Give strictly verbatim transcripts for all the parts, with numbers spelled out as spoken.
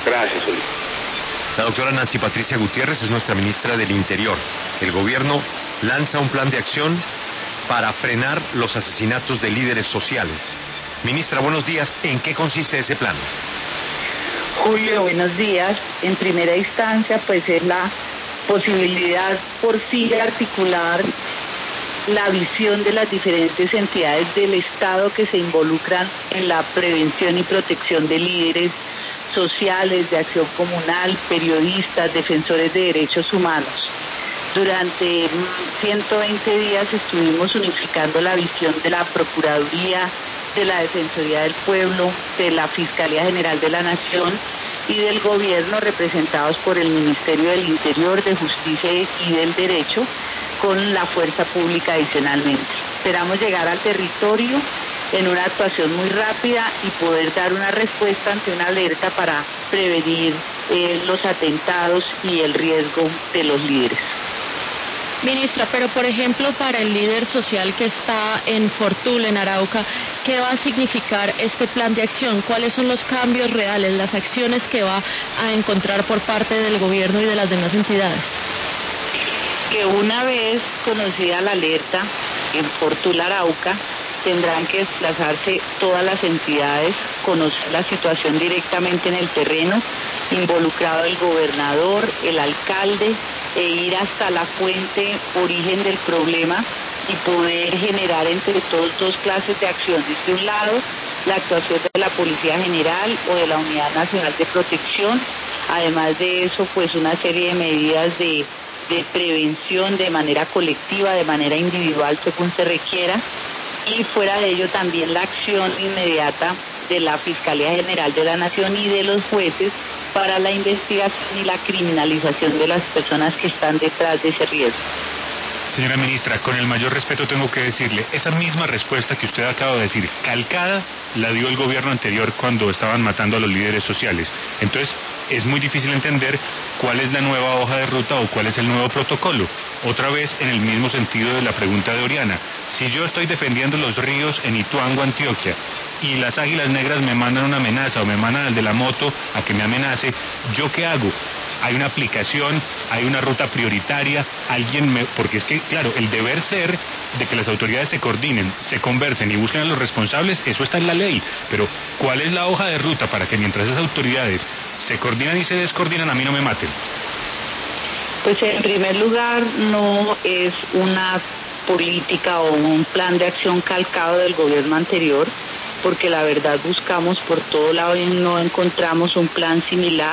Gracias, Ulises. La doctora Nancy Patricia Gutiérrez es nuestra ministra del Interior. El gobierno lanza un plan de acción para frenar los asesinatos de líderes sociales. Ministra, buenos días. ¿En qué consiste ese plan? Julio, buenos días. En primera instancia, pues es la posibilidad por fin de articular la visión de las diferentes entidades del Estado que se involucran en la prevención y protección de líderes sociales, de acción comunal, periodistas, defensores de derechos humanos. Durante ciento veinte días estuvimos unificando la visión de la Procuraduría, de la Defensoría del Pueblo, de la Fiscalía General de la Nación y del Gobierno, representados por el Ministerio del Interior, de Justicia y del Derecho, con la fuerza pública adicionalmente. Esperamos llegar al territorio en una actuación muy rápida y poder dar una respuesta ante una alerta para prevenir eh, los atentados y el riesgo de los líderes. Ministra, pero por ejemplo para el líder social que está en Fortul, en Arauca, ¿qué va a significar este plan de acción? ¿Cuáles son los cambios reales, las acciones que va a encontrar por parte del gobierno y de las demás entidades? Que una vez conocida la alerta en Fortul, Arauca, tendrán que desplazarse todas las entidades, conocer la situación directamente en el terreno, involucrado el gobernador, el alcalde, e ir hasta la fuente, origen del problema y poder generar entre todos dos clases de acciones. De un lado, la actuación de la Policía General o de la Unidad Nacional de Protección. Además de eso, pues una serie de medidas de, de prevención de manera colectiva, de manera individual, según se requiera. Y fuera de ello también la acción inmediata de la Fiscalía General de la Nación y de los jueces para la investigación y la criminalización de las personas que están detrás de ese riesgo. Señora ministra, con el mayor respeto tengo que decirle, esa misma respuesta que usted acaba de decir, calcada, la dio el gobierno anterior cuando estaban matando a los líderes sociales. Entonces, es muy difícil entender cuál es la nueva hoja de ruta o cuál es el nuevo protocolo. Otra vez, en el mismo sentido de la pregunta de Oriana, si yo estoy defendiendo los ríos en Ituango, Antioquia, y las Águilas Negras me mandan una amenaza o me mandan al de la moto a que me amenace, ¿yo qué hago? Hay una aplicación, hay una ruta prioritaria, alguien me... Porque es que, claro, el deber ser de que las autoridades se coordinen, se conversen y busquen a los responsables, eso está en la ley. Pero, ¿cuál es la hoja de ruta para que mientras esas autoridades se coordinan y se descoordinan, a mí no me maten? Pues en primer lugar, no es una política o un plan de acción calcado del gobierno anterior, porque la verdad buscamos por todo lado y no encontramos un plan similar.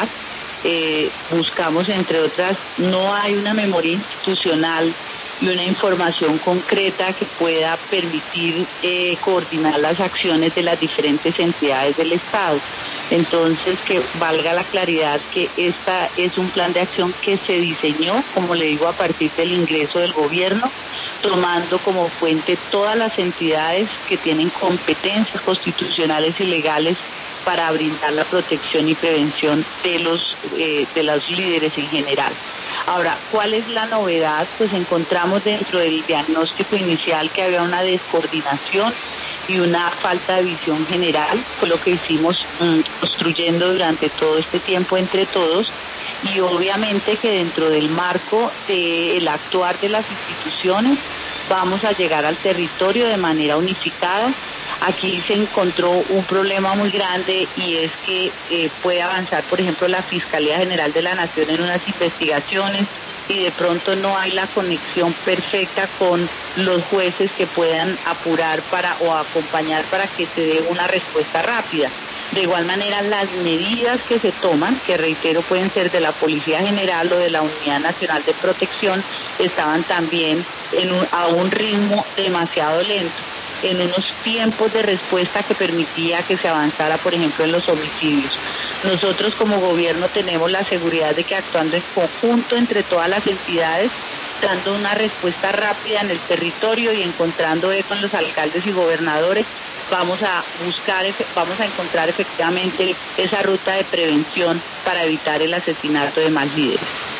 Eh, buscamos, entre otras, no hay una memoria institucional y una información concreta que pueda permitir eh, coordinar las acciones de las diferentes entidades del Estado. Entonces, que valga la claridad que esta es un plan de acción que se diseñó, como le digo, a partir del ingreso del gobierno, tomando como fuente todas las entidades que tienen competencias constitucionales y legales para brindar la protección y prevención de los eh, de los líderes en general. Ahora, ¿cuál es la novedad? Pues encontramos dentro del diagnóstico inicial que había una descoordinación y una falta de visión general. Fue lo que hicimos mmm, construyendo durante todo este tiempo entre todos, y obviamente que dentro del marco del actuar de las instituciones vamos a llegar al territorio de manera unificada. Aquí se encontró un problema muy grande, y es que eh, puede avanzar, por ejemplo, la Fiscalía General de la Nación en unas investigaciones y de pronto no hay la conexión perfecta con los jueces que puedan apurar para o acompañar para que se dé una respuesta rápida. De igual manera, las medidas que se toman, que reitero pueden ser de la Policía General o de la Unidad Nacional de Protección, estaban también en un, a un ritmo demasiado lento, en unos tiempos de respuesta que permitía que se avanzara, por ejemplo, en los homicidios. Nosotros como gobierno tenemos la seguridad de que actuando en conjunto entre todas las entidades, dando una respuesta rápida en el territorio y encontrando con los alcaldes y gobernadores, vamos a buscar, vamos a encontrar efectivamente esa ruta de prevención para evitar el asesinato de más líderes.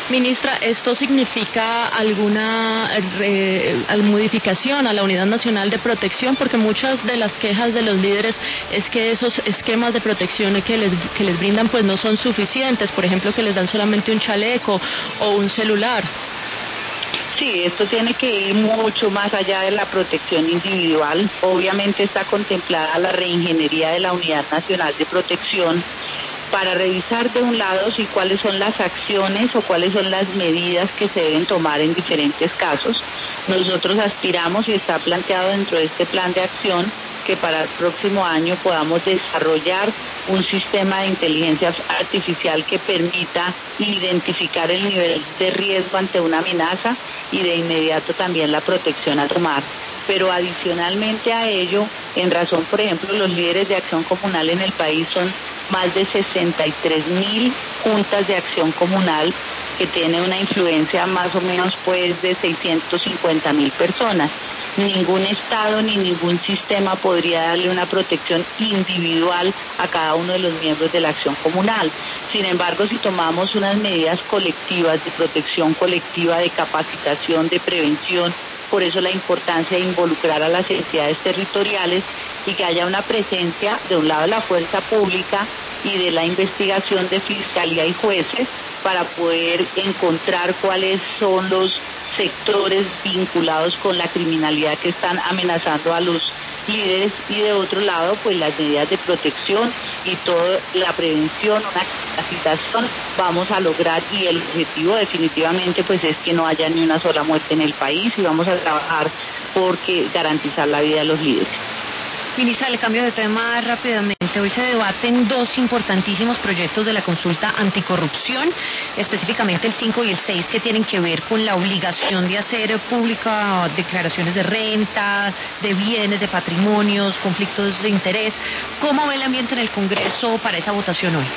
Ministra, ¿esto significa alguna eh, modificación a la Unidad Nacional de Protección? Porque muchas de las quejas de los líderes es que esos esquemas de protección que les, que les brindan pues no son suficientes, por ejemplo, que les dan solamente un chaleco o un celular. Sí, esto tiene que ir mucho más allá de la protección individual. Obviamente está contemplada la reingeniería de la Unidad Nacional de Protección para revisar de un lado si cuáles son las acciones o cuáles son las medidas que se deben tomar en diferentes casos. Nosotros aspiramos y está planteado dentro de este plan de acción que para el próximo año podamos desarrollar un sistema de inteligencia artificial que permita identificar el nivel de riesgo ante una amenaza y de inmediato también la protección a tomar. Pero adicionalmente a ello, en razón, por ejemplo, los líderes de acción comunal en el país son más de sesenta y tres mil juntas de acción comunal que tienen una influencia más o menos pues de seiscientos cincuenta mil personas. Ningún Estado ni ningún sistema podría darle una protección individual a cada uno de los miembros de la acción comunal. Sin embargo, si tomamos unas medidas colectivas de protección colectiva, de capacitación, de prevención, por eso la importancia de involucrar a las entidades territoriales y que haya una presencia de un lado de la fuerza pública y de la investigación de fiscalía y jueces para poder encontrar cuáles son los sectores vinculados con la criminalidad que están amenazando a los líderes, y de otro lado pues las medidas de protección y toda la prevención, una capacitación vamos a lograr, y el objetivo definitivamente pues es que no haya ni una sola muerte en el país, y vamos a trabajar por garantizar la vida de los líderes. Ministra, le cambio de tema rápidamente. Hoy se debaten dos importantísimos proyectos de la consulta anticorrupción, específicamente el cinco y el seis, que tienen que ver con la obligación de hacer pública declaraciones de renta, de bienes, de patrimonios, conflictos de interés. ¿Cómo ve el ambiente en el Congreso para esa votación hoy?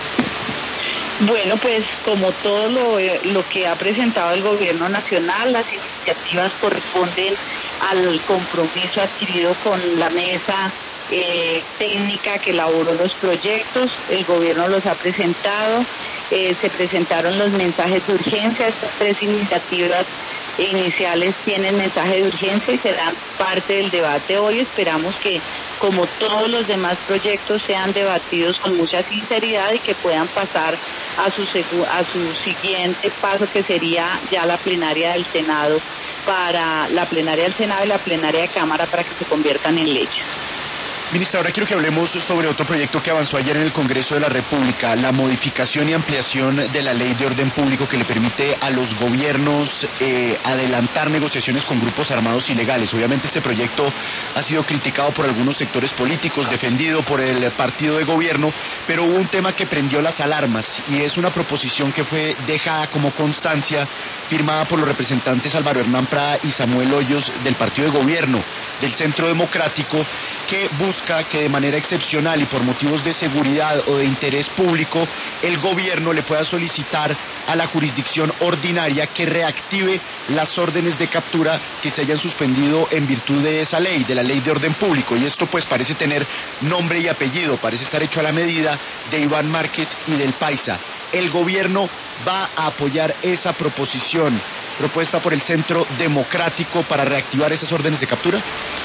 Bueno, pues como todo lo, lo que ha presentado el Gobierno Nacional, las iniciativas corresponden al compromiso adquirido con la mesa eh, técnica que elaboró los proyectos. El Gobierno los ha presentado, eh, se presentaron los mensajes de urgencia. Estas tres iniciativas iniciales tienen mensaje de urgencia y serán parte del debate hoy. Esperamos que, como todos los demás proyectos, sean debatidos con mucha sinceridad y que puedan pasar a su, a su siguiente paso, que sería ya la plenaria del Senado, para la plenaria del Senado y la plenaria de Cámara, para que se conviertan en leyes. Ministra, ahora quiero que hablemos sobre otro proyecto que avanzó ayer en el Congreso de la República, la modificación y ampliación de la Ley de Orden Público, que le permite a los gobiernos eh, adelantar negociaciones con grupos armados ilegales. Obviamente este proyecto ha sido criticado por algunos sectores políticos, defendido por el partido de gobierno, pero hubo un tema que prendió las alarmas, y es una proposición que fue dejada como constancia, firmada por los representantes Álvaro Hernán Prada y Samuel Hoyos del partido de gobierno del Centro Democrático, que busca que de manera excepcional y por motivos de seguridad o de interés público, el gobierno le pueda solicitar a la jurisdicción ordinaria que reactive las órdenes de captura que se hayan suspendido en virtud de esa ley, de la Ley de Orden Público. Y esto pues parece tener nombre y apellido, parece estar hecho a la medida de Iván Márquez y del Paisa. El gobierno va a apoyar esa proposición propuesta por el Centro Democrático para reactivar esas órdenes de captura.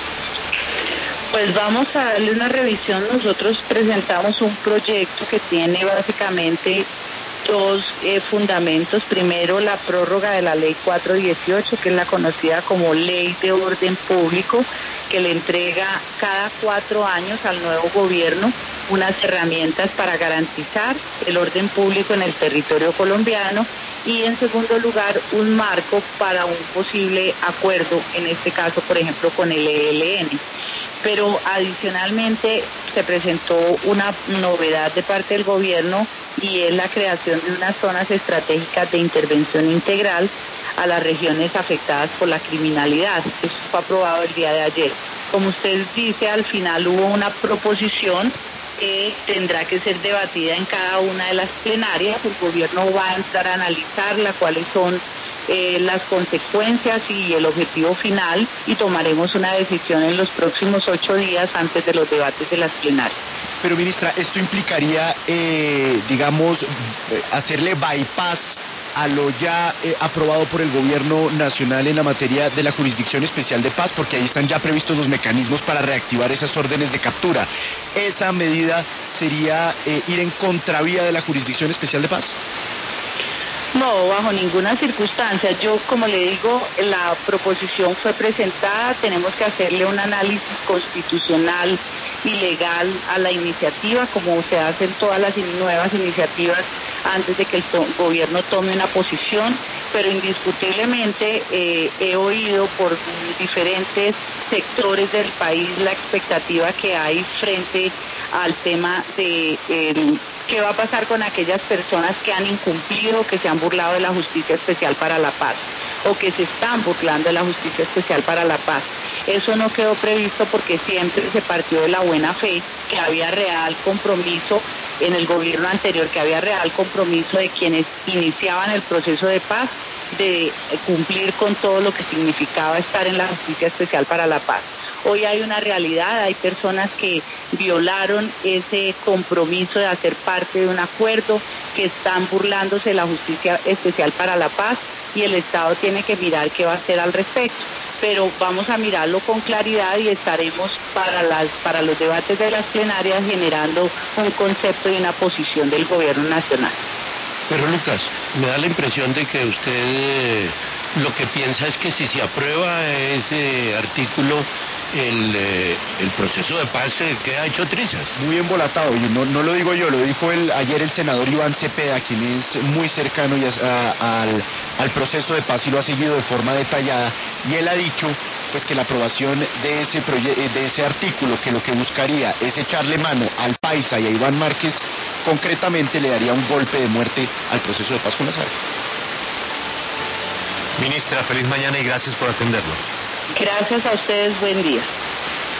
Pues vamos a darle una revisión. Nosotros presentamos un proyecto que tiene básicamente dos eh, fundamentos. Primero, la prórroga de la Ley cuatrocientos dieciocho, que es la conocida como Ley de Orden Público, que le entrega cada cuatro años al nuevo gobierno unas herramientas para garantizar el orden público en el territorio colombiano, y en segundo lugar un marco para un posible acuerdo, en este caso por ejemplo con el E L N. Pero adicionalmente se presentó una novedad de parte del gobierno, y es la creación de unas zonas estratégicas de intervención integral a las regiones afectadas por la criminalidad. Esto fue aprobado el día de ayer. Como usted dice, al final hubo una proposición que tendrá que ser debatida en cada una de las plenarias. El gobierno va a entrar a analizarla, cuáles son eh, las consecuencias y el objetivo final, y tomaremos una decisión en los próximos ocho días antes de los debates de las plenarias. Pero ministra, esto implicaría, eh, digamos, hacerle bypass a lo ya eh, aprobado por el gobierno nacional en la materia de la Jurisdicción Especial de Paz, porque ahí están ya previstos los mecanismos para reactivar esas órdenes de captura. ¿Esa medida sería eh, ir en contravía de la Jurisdicción Especial de Paz? No, bajo ninguna circunstancia. Yo, como le digo, la proposición fue presentada, tenemos que hacerle un análisis constitucional y legal a la iniciativa, como se hacen todas las nuevas iniciativas antes de que el to- gobierno tome una posición, pero indiscutiblemente eh, he oído por diferentes sectores del país la expectativa que hay frente al tema de eh, qué va a pasar con aquellas personas que han incumplido, que se han burlado de la Justicia Especial para la Paz o que se están burlando de la Justicia Especial para la Paz. Eso no quedó previsto porque siempre se partió de la buena fe, que había real compromiso en el gobierno anterior, que había real compromiso de quienes iniciaban el proceso de paz de cumplir con todo lo que significaba estar en la Justicia Especial para la Paz. Hoy hay una realidad, hay personas que violaron ese compromiso de hacer parte de un acuerdo, que están burlándose de la Justicia Especial para la Paz y el Estado tiene que mirar qué va a hacer al respecto. Pero vamos a mirarlo con claridad y estaremos para las para los debates de las plenarias generando un concepto y una posición del gobierno nacional. Pero Lucas, me da la impresión de que usted eh, lo que piensa es que si se aprueba ese artículo, el, eh, el proceso de paz se queda hecho trizas. Muy embolatado, y no, no lo digo yo, lo dijo el, ayer el senador Iván Cepeda, quien es muy cercano y a, a, al, al proceso de paz y lo ha seguido de forma detallada, y él ha dicho pues que la aprobación de ese, de ese artículo, que lo que buscaría es echarle mano al Paisa y a Iván Márquez, concretamente le daría un golpe de muerte al proceso de paz con las FARC. Ministra, feliz mañana y gracias por atendernos. Gracias a ustedes, buen día.